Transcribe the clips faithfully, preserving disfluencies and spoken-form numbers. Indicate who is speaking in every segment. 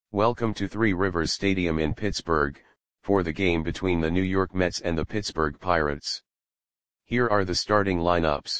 Speaker 1: Welcome to Three Rivers Stadium in Pittsburgh, for the game between the New York Mets and the Pittsburgh Pirates. Here are the starting lineups.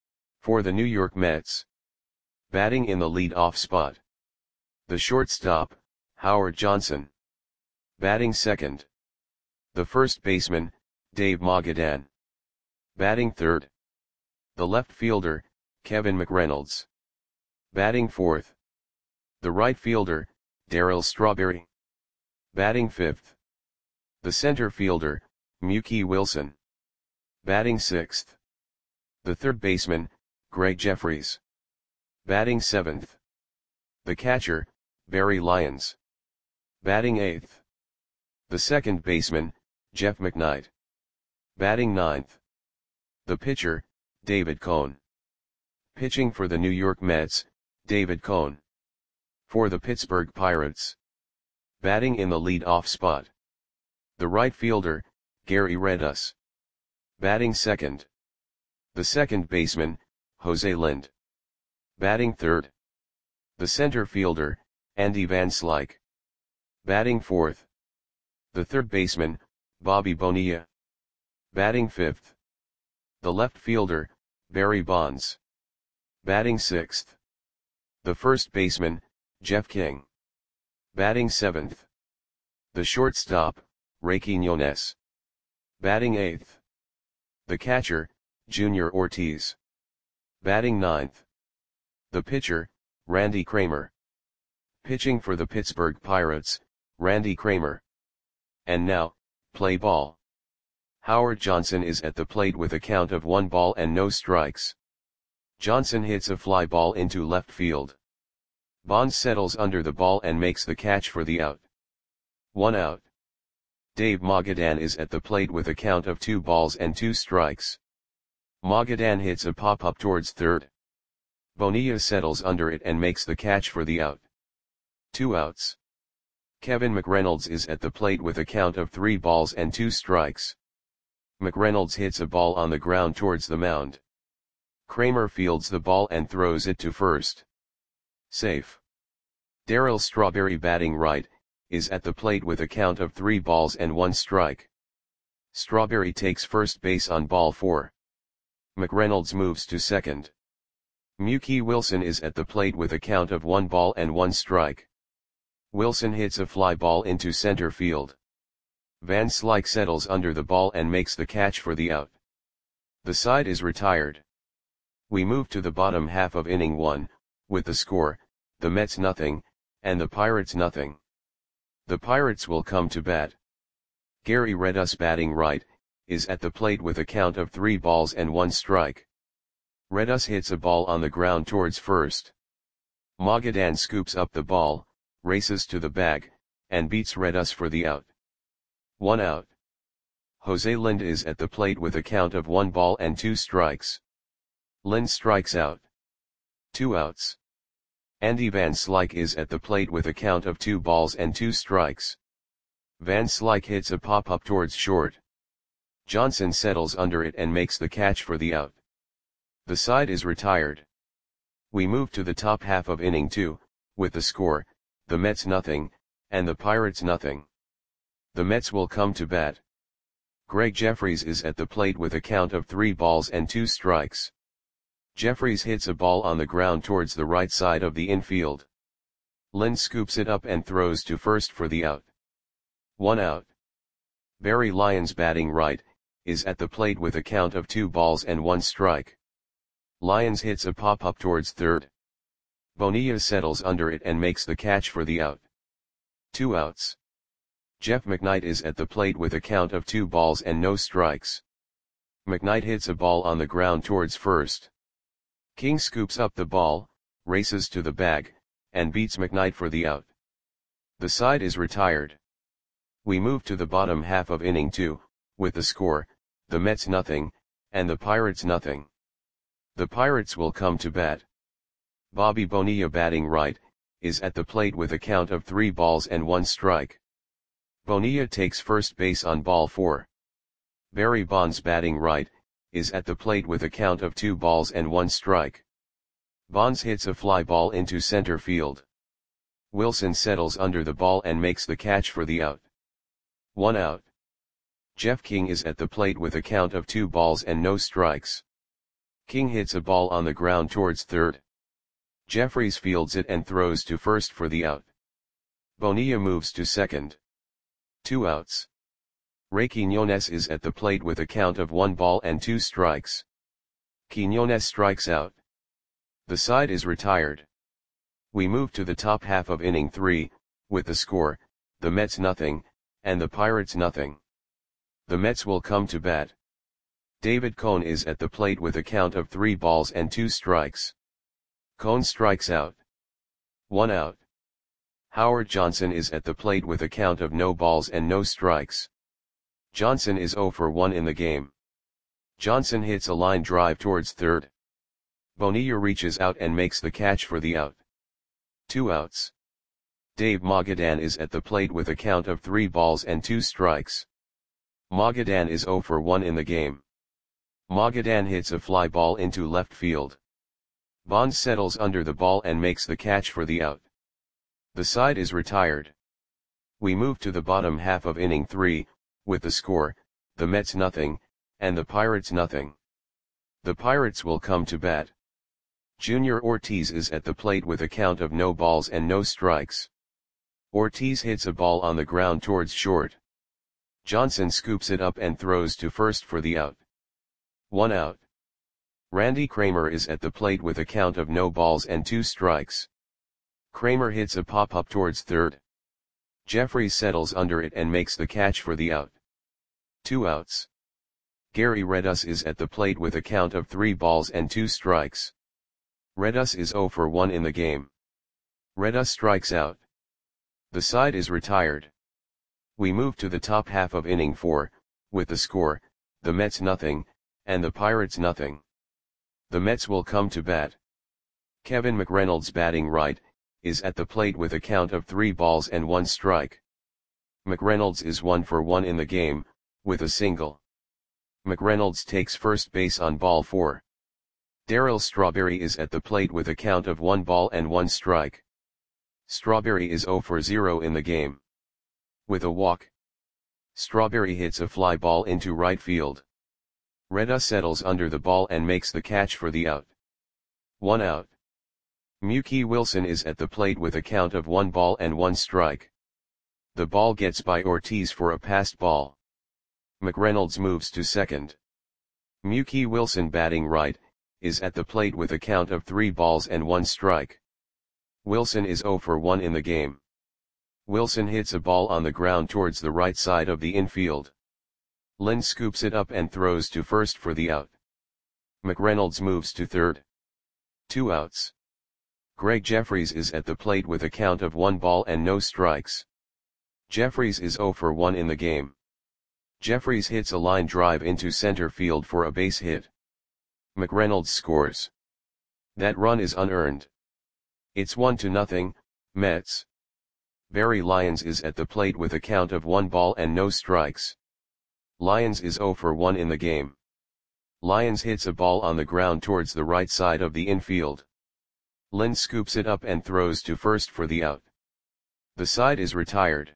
Speaker 1: For the New York Mets. Batting in the lead-off spot. The shortstop, Howard Johnson. Batting second. The first baseman, Dave Mogadan. Batting third. The left fielder, Kevin McReynolds. Batting fourth. The right fielder, Darryl Strawberry. Batting fifth. The center fielder, Mookie Wilson. Batting sixth. The third baseman, Greg Jefferies. Batting seventh. The catcher, Barry Lyons. Batting eighth. The second baseman, Jeff McKnight. Batting ninth. The pitcher, David Cone. Pitching for the New York Mets, David Cone. For the Pittsburgh Pirates. Batting in the lead-off spot. The right fielder, Gary Redus. Batting second. The second baseman, Jose Lind. Batting third. The center fielder, Andy Van Slyke. Batting fourth. The third baseman, Bobby Bonilla. Batting fifth. The left fielder, Barry Bonds. Batting sixth. The first baseman, Jeff King. Batting seventh. The shortstop, Ray Quinones. Batting eighth. The catcher, Junior Ortiz. Batting ninth. The pitcher, Randy Kramer. Pitching for the Pittsburgh Pirates, Randy Kramer. And now, play ball. Howard Johnson is at the plate with a count of one ball and no strikes. Johnson hits a fly ball into left field. Bonds settles under the ball and makes the catch for the out. One out. Dave Mogadan is at the plate with a count of two balls and two strikes. Mogadan hits a pop-up towards third. Bonilla settles under it and makes the catch for the out. Two outs. Kevin McReynolds is at the plate with a count of three balls and two strikes. McReynolds hits a ball on the ground towards the mound. Kramer fields the ball and throws it to first. Safe. Darryl Strawberry, batting right, is at the plate with a count of three balls and one strike. Strawberry takes first base on ball four. McReynolds moves to second. Mookie Wilson is at the plate with a count of one ball and one strike. Wilson hits a fly ball into center field. Van Slyke settles under the ball and makes the catch for the out. The side is retired. We move to the bottom half of inning one, with the score, the Mets nothing, and the Pirates nothing. The Pirates will come to bat. Gary Redus, batting right, is at the plate with a count of three balls and one strike. Redus hits a ball on the ground towards first. Mogadan scoops up the ball, races to the bag, and beats Redus for the out. One out. Jose Lind is at the plate with a count of one ball and two strikes. Lind strikes out. Two outs. Andy Van Slyke is at the plate with a count of two balls and two strikes. Van Slyke hits a pop-up towards short. Johnson settles under it and makes the catch for the out. The side is retired. We move to the top half of inning two, with the score, the Mets nothing, and the Pirates nothing. The Mets will come to bat. Greg Jefferies is at the plate with a count of three balls and two strikes. Jefferies hits a ball on the ground towards the right side of the infield. Lind scoops it up and throws to first for the out. One out. Barry Lyons, batting right, is at the plate with a count of two balls and one strike. Lyons hits a pop-up towards third. Bonilla settles under it and makes the catch for the out. Two outs. Jeff McKnight is at the plate with a count of two balls and no strikes. McKnight hits a ball on the ground towards first. King scoops up the ball, races to the bag, and beats McKnight for the out. The side is retired. We move to the bottom half of inning two, with the score, the Mets nothing, and the Pirates nothing. The Pirates will come to bat. Bobby Bonilla, batting right, is at the plate with a count of three balls and one strike. Bonilla takes first base on ball four. Barry Bonds, batting right, is at the plate with a count of two balls and one strike. Bonds hits a fly ball into center field. Wilson settles under the ball and makes the catch for the out. One out. Jeff King is at the plate with a count of two balls and no strikes. King hits a ball on the ground towards third. Jeffries fields it and throws to first for the out. Bonilla moves to second. Two outs. Ray Quiñones is at the plate with a count of one ball and two strikes. Quiñones strikes out. The side is retired. We move to the top half of inning three, with the score, the Mets nothing, and the Pirates nothing. The Mets will come to bat. David Cone is at the plate with a count of three balls and two strikes. Cone strikes out. One out. Howard Johnson is at the plate with a count of no balls and no strikes. Johnson is oh for one in the game. Johnson hits a line drive towards third. Bonilla reaches out and makes the catch for the out. Two outs. Dave Magadan is at the plate with a count of three balls and two strikes. Magadan is oh for one in the game. Magadan hits a fly ball into left field. Bonds settles under the ball and makes the catch for the out. The side is retired. We move to the bottom half of inning three, with the score, the Mets nothing, and the Pirates nothing. The Pirates will come to bat. Junior Ortiz is at the plate with a count of no balls and no strikes. Ortiz hits a ball on the ground towards short. Johnson scoops it up and throws to first for the out. One out. Randy Kramer is at the plate with a count of no balls and two strikes. Kramer hits a pop-up towards third. Jeffries settles under it and makes the catch for the out. Two outs. Gary Redus is at the plate with a count of three balls and two strikes. Redus is oh for one in the game. Redus strikes out. The side is retired. We move to the top half of inning four, with the score, the Mets nothing, and the Pirates nothing. The Mets will come to bat. Kevin McReynolds batting right, is at the plate with a count of three balls and one strike. McReynolds is one for one in the game, with a single. McReynolds takes first base on ball four. Darryl Strawberry is at the plate with a count of one ball and one strike. Strawberry is oh for zero in the game. With a walk, Strawberry hits a fly ball into right field. Redus settles under the ball and makes the catch for the out. One out. Mookie Wilson is at the plate with a count of one ball and one strike. The ball gets by Ortiz for a passed ball. McReynolds moves to second. Mookie Wilson batting right, is at the plate with a count of three balls and one strike. Wilson is oh for one in the game. Wilson hits a ball on the ground towards the right side of the infield. Lind scoops it up and throws to first for the out. McReynolds moves to third. Two outs. Greg Jeffries is at the plate with a count of one ball and no strikes. Jeffries is oh for one in the game. Jeffries hits a line drive into center field for a base hit. McReynolds scores. That run is unearned. It's one to nothing, Mets. Barry Lyons is at the plate with a count of one ball and no strikes. Lyons is oh for one in the game. Lyons hits a ball on the ground towards the right side of the infield. Lind scoops it up and throws to first for the out. The side is retired.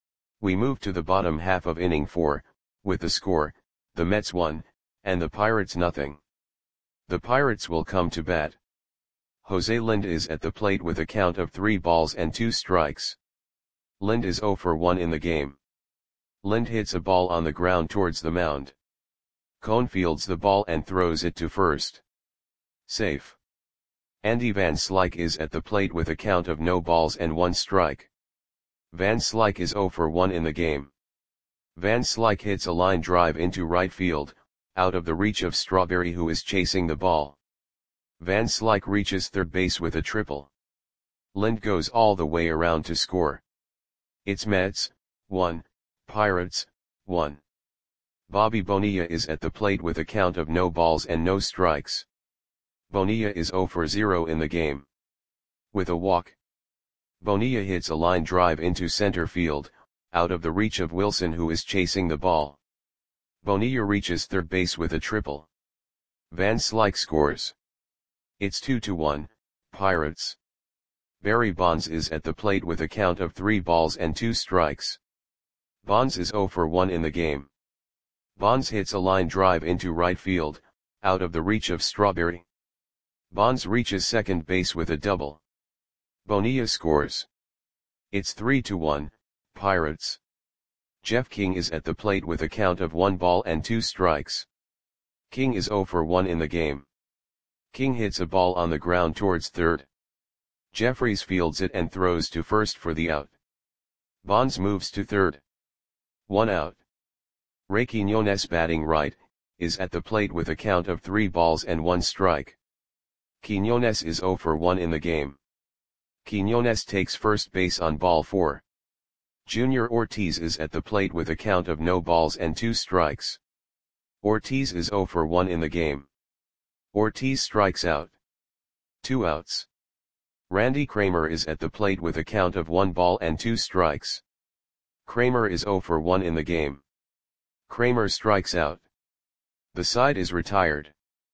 Speaker 1: We move to the bottom half of inning four, with the score, the Mets one, and the Pirates nothing. The Pirates will come to bat. Jose Lind is at the plate with a count of three balls and two strikes. Lind is oh for one in the game. Lind hits a ball on the ground towards the mound. Cone fields the ball and throws it to first. Safe. Andy Van Slyke is at the plate with a count of no balls and one strike. Van Slyke is oh for one in the game. Van Slyke hits a line drive into right field, out of the reach of Strawberry who is chasing the ball. Van Slyke reaches third base with a triple. Lind goes all the way around to score. It's Mets, one, Pirates, one. Bobby Bonilla is at the plate with a count of no balls and no strikes. Bonilla is oh for zero in the game. With a walk, Bonilla hits a line drive into center field, out of the reach of Wilson who is chasing the ball. Bonilla reaches third base with a triple. Van Slyke scores. It's two to one, Pirates. Barry Bonds is at the plate with a count of three balls and two strikes. Bonds is zero for one in the game. Bonds hits a line drive into right field, out of the reach of Strawberry. Bonds reaches second base with a double. Bonilla scores. It's three to one, Pirates. Jeff King is at the plate with a count of one ball and two strikes. King is zero for one in the game. King hits a ball on the ground towards third. Jeffries fields it and throws to first for the out. Bonds moves to third. One out. Ray Quiñones, batting right, is at the plate with a count of three balls and one strike. Quiñones is zero for one in the game. Quiñones takes first base on ball four. Junior Ortiz is at the plate with a count of no balls and two strikes. Ortiz is zero for one in the game. Ortiz strikes out. Two outs. Randy Kramer is at the plate with a count of one ball and two strikes. Kramer is zero for one in the game. Kramer strikes out. The side is retired.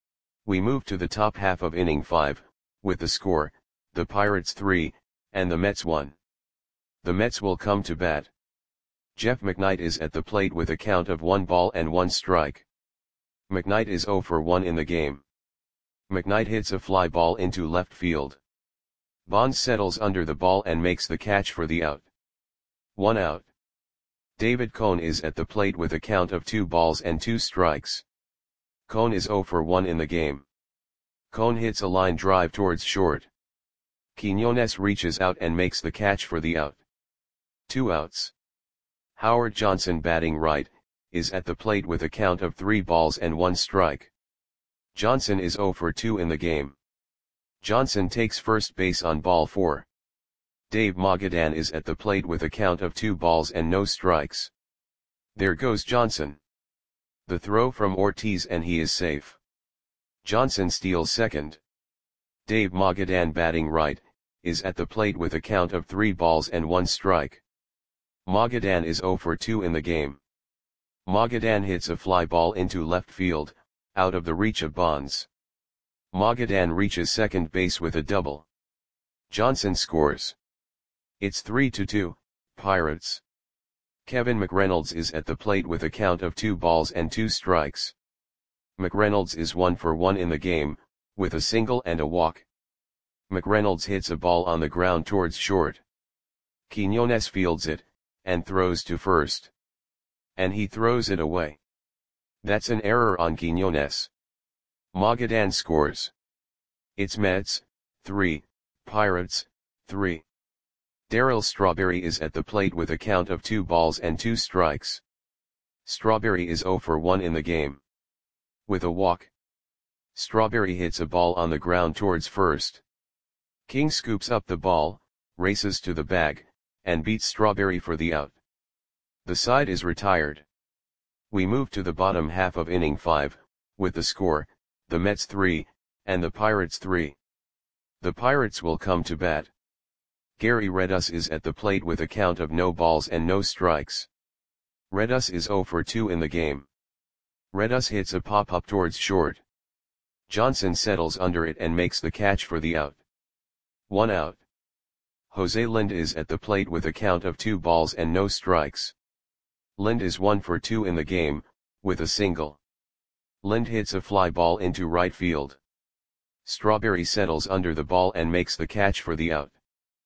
Speaker 1: We move to the top half of inning five, with the score, the Pirates three, and the Mets one. The Mets will come to bat. Jeff McKnight is at the plate with a count of one ball and one strike. McKnight is zero for one in the game. McKnight hits a fly ball into left field. Bonds settles under the ball and makes the catch for the out. One out. David Cone is at the plate with a count of two balls and two strikes. Cone is zero for one in the game. Cone hits a line drive towards short. Quiñones reaches out and makes the catch for the out. Two outs. Howard Johnson, batting right, is at the plate with a count of three balls and one strike. Johnson is zero for two in the game. Johnson takes first base on ball four. Dave Magadan is at the plate with a count of two balls and no strikes. There goes Johnson. The throw from Ortiz and he is safe. Johnson steals second. Dave Magadan, batting right, is at the plate with a count of three balls and one strike. Magadan is zero for two in the game. Magadan hits a fly ball into left field, out of the reach of Bonds. Magadan reaches second base with a double. Johnson scores. It's three to two, Pirates. Kevin McReynolds is at the plate with a count of two balls and two strikes. McReynolds is one for one in the game, with a single and a walk. McReynolds hits a ball on the ground towards short. Quiñones fields it, and throws to first. And he throws it away. That's an error on Quiñones. Magadan scores. It's Mets, three, Pirates, three. Darryl Strawberry is at the plate with a count of two balls and two strikes. Strawberry is zero for one in the game. With a walk. Strawberry hits a ball on the ground towards first. King scoops up the ball, races to the bag, and beats Strawberry for the out. The side is retired. We move to the bottom half of inning five, with the score, the Mets three, and the Pirates three. The Pirates will come to bat. Gary Redus is at the plate with a count of no balls and no strikes. Redus is zero for two in the game. Redus hits a pop-up towards short. Johnson settles under it and makes the catch for the out. One out. Jose Lind is at the plate with a count of two balls and no strikes. Lind is one for two in the game, with a single. Lind hits a fly ball into right field. Strawberry settles under the ball and makes the catch for the out.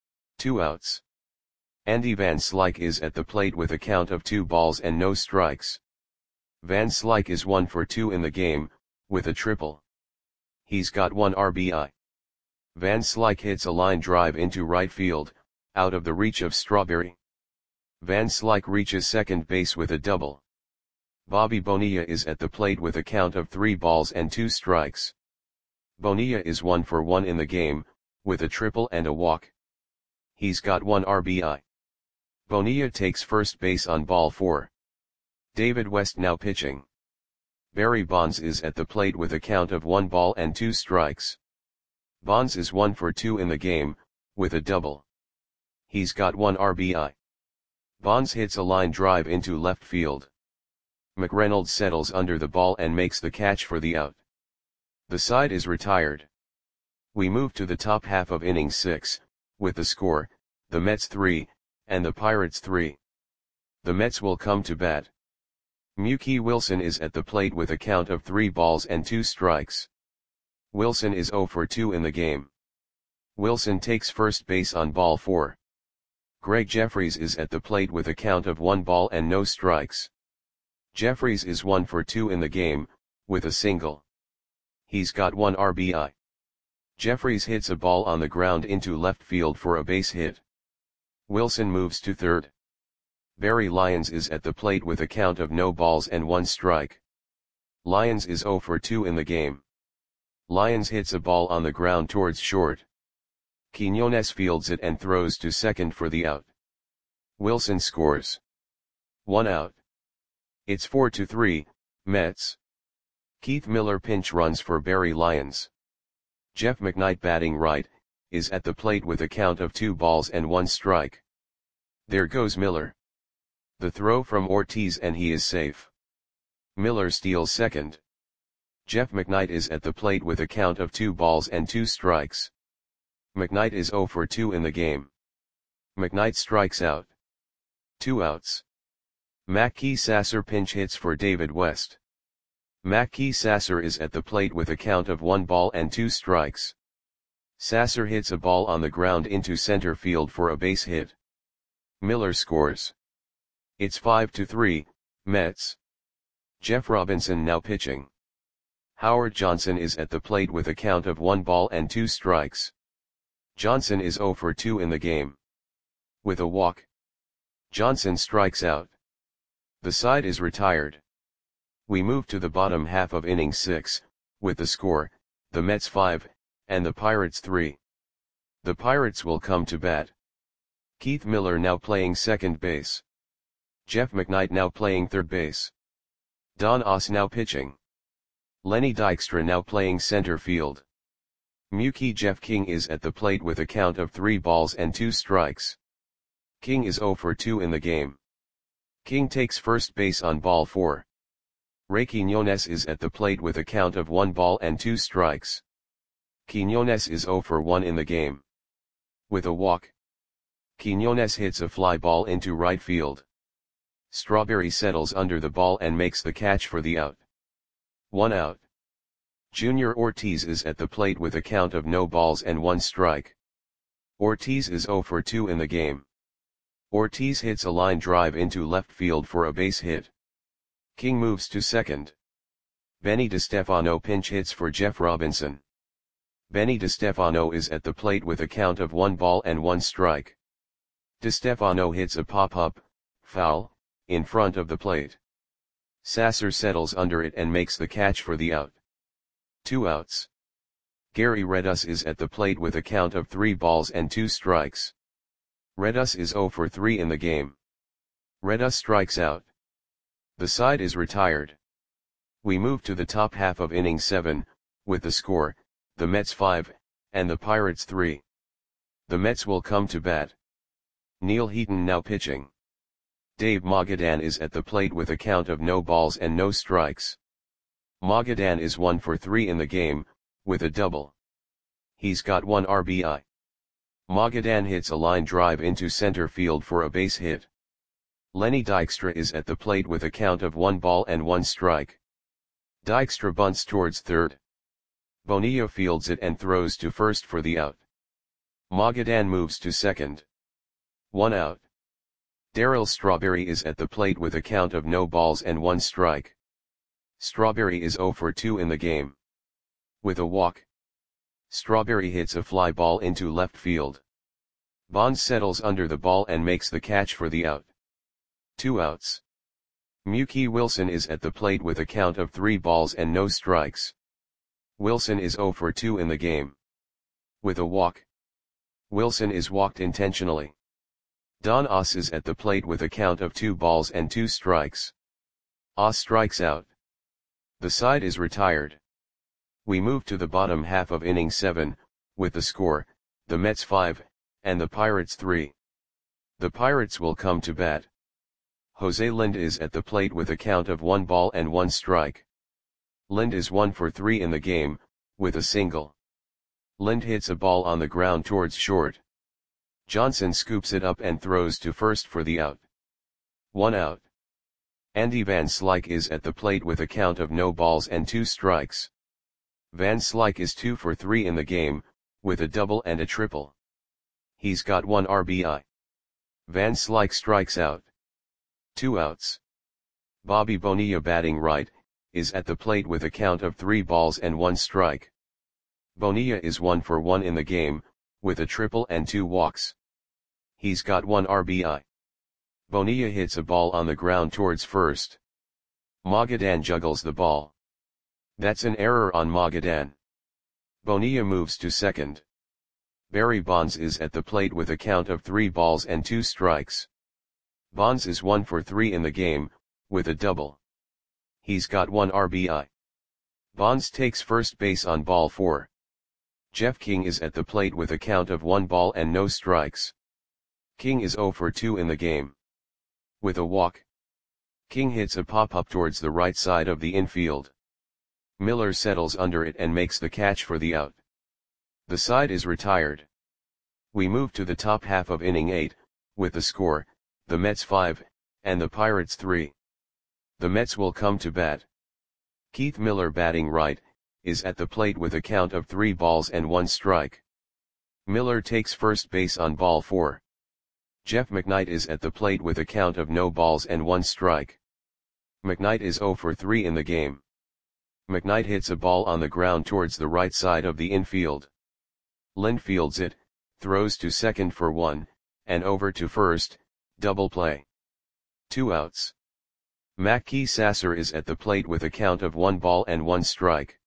Speaker 1: Two outs. Andy Van Slyke is at the plate with a count of two balls and no strikes. Van Slyke is one for two in the game, with a triple. He's got one R B I. Van Slyke hits a line drive into right field, out of the reach of Strawberry. Van Slyke reaches second base with a double. Bobby Bonilla is at the plate with a count of three balls and two strikes. Bonilla is one for one in the game, with a triple and a walk. He's got one R B I. Bonilla takes first base on ball four. David West now pitching. Barry Bonds is at the plate with a count of one ball and two strikes. Bonds is one for two in the game, with a double. He's got one R B I. Bonds hits a line drive into left field. McReynolds settles under the ball and makes the catch for the out. The side is retired. We move to the top half of inning six, with the score, the Mets three, and the Pirates three. The Mets will come to bat. Mookie Wilson is at the plate with a count of three balls and two strikes. Wilson is zero for two in the game. Wilson takes first base on ball four. Greg Jeffries is at the plate with a count of one ball and no strikes. Jeffries is one for two in the game, with a single. He's got one R B I. Jeffries hits a ball on the ground into left field for a base hit. Wilson moves to third. Barry Lyons is at the plate with a count of no balls and one strike. Lyons is zero for two in the game. Lyons hits a ball on the ground towards short. Quiñones fields it and throws to second for the out. Wilson scores. One out. It's four to three, Mets. Keith Miller pinch runs for Barry Lyons. Jeff McKnight, batting right, is at the plate with a count of two balls and one strike. There goes Miller. The throw from Ortiz and he is safe. Miller steals second. Jeff McKnight is at the plate with a count of two balls and two strikes. McKnight is zero for two in the game. McKnight strikes out. Two outs. Mackey Sasser pinch hits for David West. Mackey Sasser is at the plate with a count of one ball and two strikes. Sasser hits a ball on the ground into center field for a base hit. Miller scores. It's five to three, Mets. Jeff Robinson now pitching. Howard Johnson is at the plate with a count of one ball and two strikes. Johnson is zero for two in the game. With a walk. Johnson strikes out. The side is retired. We move to the bottom half of inning six, with the score, the Mets five, and the Pirates three. The Pirates will come to bat. Keith Miller now playing second base. Jeff McKnight now playing third base. Don Oss now pitching. Lenny Dykstra now playing center field. Mookie Jeff King is at the plate with a count of three balls and two strikes. King is zero for two in the game. King takes first base on ball four. Ray Quiñones is at the plate with a count of one ball and two strikes. Quiñones is zero for one in the game. With a walk. Quiñones hits a fly ball into right field. Strawberry settles under the ball and makes the catch for the out. One out. Junior Ortiz is at the plate with a count of no balls and one strike. Ortiz is zero for two in the game. Ortiz hits a line drive into left field for a base hit. King moves to second. Benny DeStefano pinch hits for Jeff Robinson. Benny DeStefano is at the plate with a count of one ball and one strike. DeStefano hits a pop-up, foul, in front of the plate. Sasser settles under it and makes the catch for the out. Two outs. Gary Redus is at the plate with a count of three balls and two strikes. Redus is zero for three in the game. Redus strikes out. The side is retired. We move to the top half of inning seven, with the score, the Mets five, and the Pirates three. The Mets will come to bat. Neil Heaton now pitching. Dave Magadan is at the plate with a count of no balls and no strikes. Magadan is one for three in the game, with a double. He's got one R B I. Magadan hits a line drive into center field for a base hit. Lenny Dykstra is at the plate with a count of one ball and one strike. Dykstra bunts towards third. Bonilla fields it and throws to first for the out. Magadan moves to second. One out. Darryl Strawberry is at the plate with a count of no balls and one strike. Strawberry is zero for two in the game. With a walk. Strawberry hits a fly ball into left field. Bonds settles under the ball and makes the catch for the out. Two outs. Mookie Wilson is at the plate with a count of three balls and no strikes. Wilson is zero for two in the game. With a walk. Wilson is walked intentionally. Don Oss is at the plate with a count of two balls and two strikes. Oss strikes out. The side is retired. We move to the bottom half of inning seven, with the score, the Mets five, and the Pirates three. The Pirates will come to bat. Jose Lind is at the plate with a count of one ball and one strike. Lind is one for three in the game, with a single. Lind hits a ball on the ground towards short. Johnson scoops it up and throws to first for the out. One out. Andy Van Slyke is at the plate with a count of no balls and two strikes. Van Slyke is two for three in the game, with a double and a triple. He's got one R B I. Van Slyke strikes out. Two outs. Bobby Bonilla, batting right, is at the plate with a count of three balls and one strike. Bonilla is one for one in the game, with a triple and two walks. He's got one R B I. Bonilla hits a ball on the ground towards first. Magadan juggles the ball. That's an error on Magadan. Bonilla moves to second. Barry Bonds is at the plate with a count of three balls and two strikes. Bonds is one for three in the game, with a double. He's got one R B I. Bonds takes first base on ball four. Jeff King is at the plate with a count of one ball and no strikes. King is zero for two in the game. With a walk. King hits a pop-up towards the right side of the infield. Miller settles under it and makes the catch for the out. The side is retired. We move to the top half of inning eight, with the score, the Mets five, and the Pirates three. The Mets will come to bat. Keith Miller, batting right, is at the plate with a count of three balls and one strike. Miller takes first base on ball four. Jeff McKnight is at the plate with a count of no balls and one strike. McKnight is zero for three in the game. McKnight hits a ball on the ground towards the right side of the infield. Lind fields it, throws to second for one, and over to first, double play. Two outs. Mackey Sasser is at the plate with a count of one ball and one strike.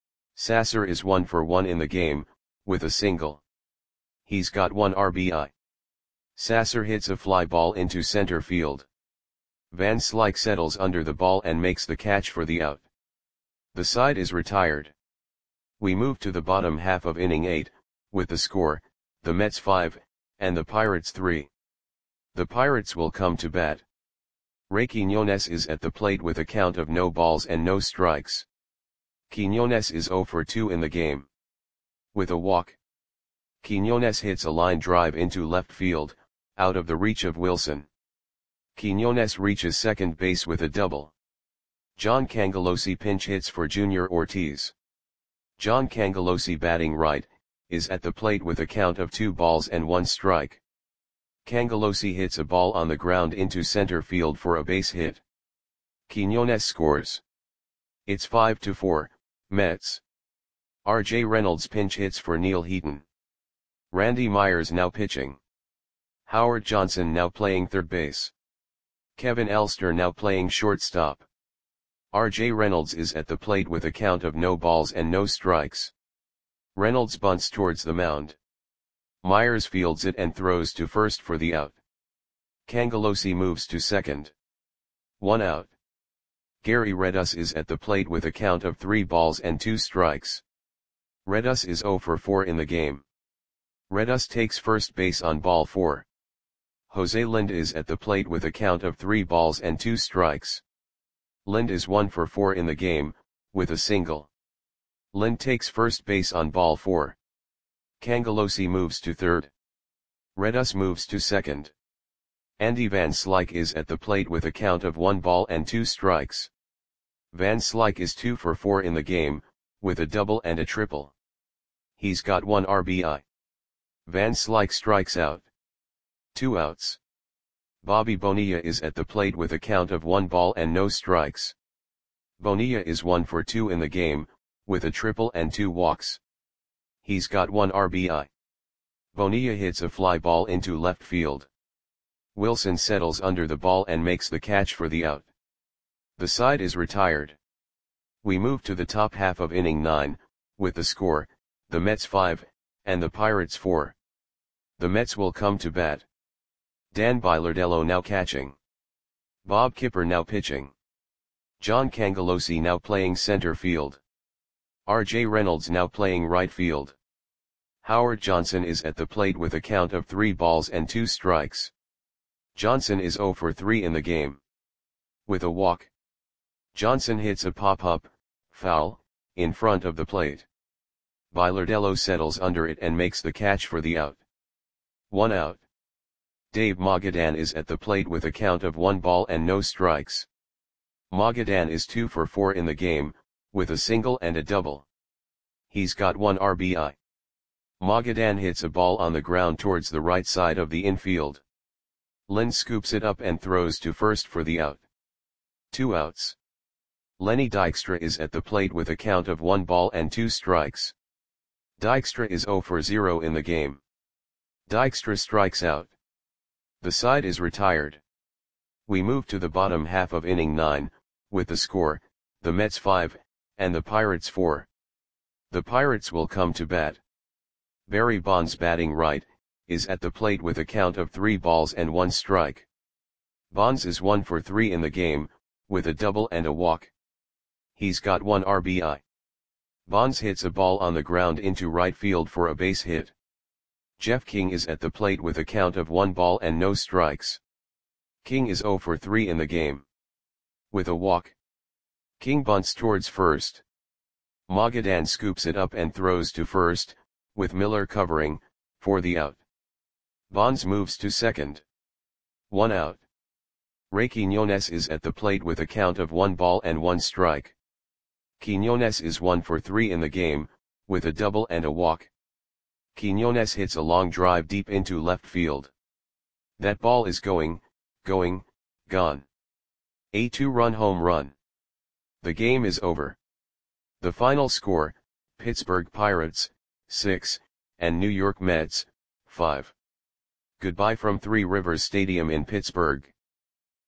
Speaker 1: Sasser is one for one in the game, with a single. He's got one R B I. Sasser hits a fly ball into center field. Van Slyke settles under the ball and makes the catch for the out. The side is retired. We move to the bottom half of inning eight, with the score, the Mets five, and the Pirates three. The Pirates will come to bat. Ray Quiñones is at the plate with a count of no balls and no strikes. Quiñones is zero for two in the game. With a walk. Quiñones hits a line drive into left field, out of the reach of Wilson. Quiñones reaches second base with a double. John Cangelosi pinch hits for Junior Ortiz. John Cangelosi, batting right, is at the plate with a count of two balls and one strike. Cangelosi hits a ball on the ground into center field for a base hit. Quiñones scores. It's five to four, Mets. R J Reynolds pinch hits for Neil Heaton. Randy Myers now pitching. Howard Johnson now playing third base. Kevin Elster now playing shortstop. R J Reynolds is at the plate with a count of no balls and no strikes. Reynolds bunts towards the mound. Myers fields it and throws to first for the out. Cangelosi moves to second. One out. Gary Redus is at the plate with a count of three balls and two strikes. Redus is zero for four in the game. Redus takes first base on ball four. Jose Lind is at the plate with a count of three balls and two strikes. Lind is one for four in the game, with a single. Lind takes first base on ball four. Cangelosi moves to third. Redus moves to second. Andy Van Slyke is at the plate with a count of one ball and two strikes. Van Slyke is two for four in the game, with a double and a triple. He's got one R B I. Van Slyke strikes out. Two outs. Bobby Bonilla is at the plate with a count of one ball and no strikes. Bonilla is one for two in the game, with a triple and two walks. He's got one R B I. Bonilla hits a fly ball into left field. Wilson settles under the ball and makes the catch for the out. The side is retired. We move to the top half of inning nine, with the score, the Mets five, and the Pirates four. The Mets will come to bat. Dan Bilardello now catching. Bob Kipper now pitching. John Cangelosi now playing center field. R J Reynolds now playing right field. Howard Johnson is at the plate with a count of three balls and two strikes. Johnson is zero for three in the game. With a walk. Johnson hits a pop-up, foul, in front of the plate. Bilardello settles under it and makes the catch for the out. One out. Dave Magadan is at the plate with a count of one ball and no strikes. Magadan is two for four in the game, with a single and a double. He's got one R B I. Magadan hits a ball on the ground towards the right side of the infield. Len scoops it up and throws to first for the out. Two outs. Lenny Dykstra is at the plate with a count of one ball and two strikes. Dykstra is zero for zero in the game. Dykstra strikes out. The side is retired. We move to the bottom half of inning nine, with the score, the Mets five, and the Pirates four. The Pirates will come to bat. Barry Bonds, batting right, is at the plate with a count of three balls and one strike. Bonds is one for three in the game, with a double and a walk. He's got one R B I. Bonds hits a ball on the ground into right field for a base hit. Jeff King is at the plate with a count of one ball and no strikes. King is zero for three in the game. With a walk. King bunts towards first. Magadan scoops it up and throws to first, with Miller covering, for the out. Bonds moves to second. One out. Ray Quiñones is at the plate with a count of one ball and one strike. Quiñones is one for three in the game, with a double and a walk. Quiñones hits a long drive deep into left field. That ball is going, going, gone. A two-run home run. The game is over. The final score, Pittsburgh Pirates, six, and New York Mets, five. Goodbye from Three Rivers Stadium in Pittsburgh.